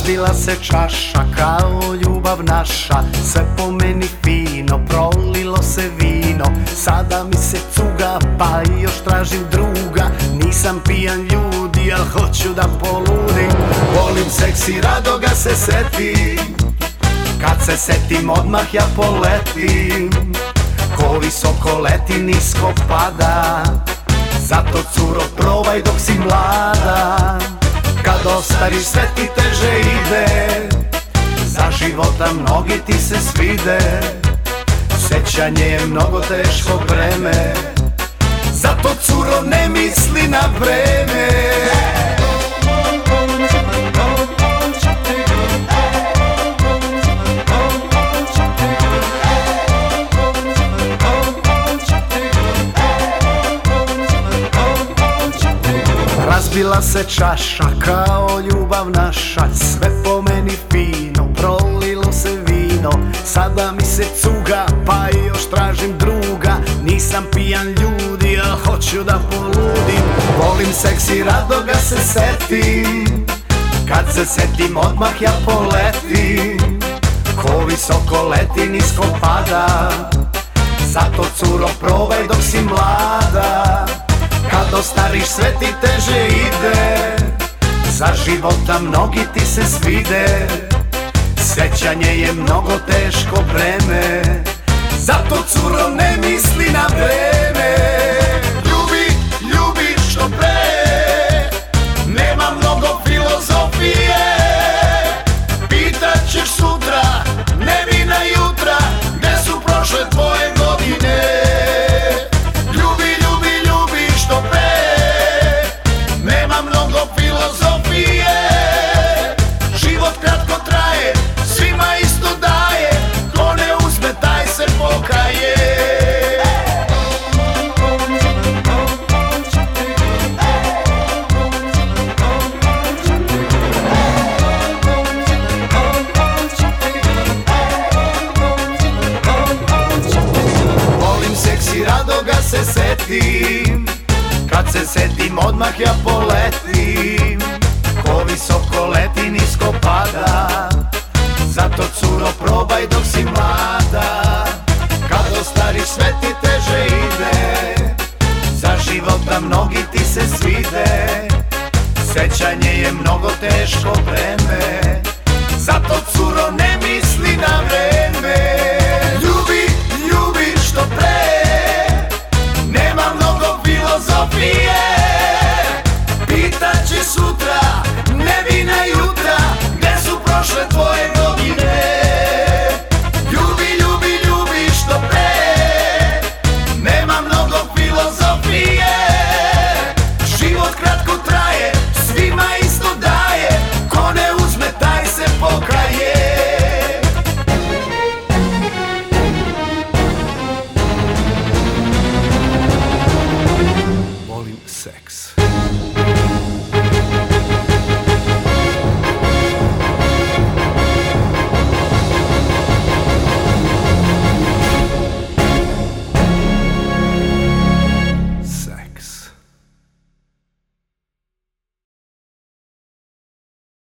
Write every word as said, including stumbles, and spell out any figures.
Razbila se čaša kao ljubav naša, sve po meni fino, prolilo se vino. Sada mi se cuga pa još tražim druga, nisam pijan ljudi al hoću da poludim. Volim seks i rado ga se setim, kad se setim odmah ja poletim. Ko visoko leti nisko pada, zato curo probaj dok si mlada. Kad ostariš sve ti teže ide, za života mnogi ti se svide. Sećanje je mnogo teško breme, zato curo ne misli na vreme. Razbila se čaša kao ljubav naša, sve po meni fino, prolilo se vino. Sada mi se cuga pa još tražim druga, nisam pijan ljudi al hoću da poludim. Volim seks i rado ga se setim, kad se setim odmah ja poletim. Ko visoko leti nisko pada, zato curo probaj dok si mlada. Kad ostariš sve ti teže ide, za života mnogi ti se svide. Sećanje je mnogo teško breme, zato curo ne misli na vreme. Ljubi, ljubi što pre, nema mnogo filozofije. Pitat ćeš sutra, ne mi na jutra, gde su prošle tvoje godine. Život kratko traje, svima isto daje, ko ne uzme taj se pokaje. Volim seks i rado ga se setim, kad se setim odmah ja poletim. Ko visoko leti nisko pada, zato curo probaj dok si mlada. Kad ostariš sve ti teže ide, za života mnogi ti se svide. Sećanje je mnogo teško breme,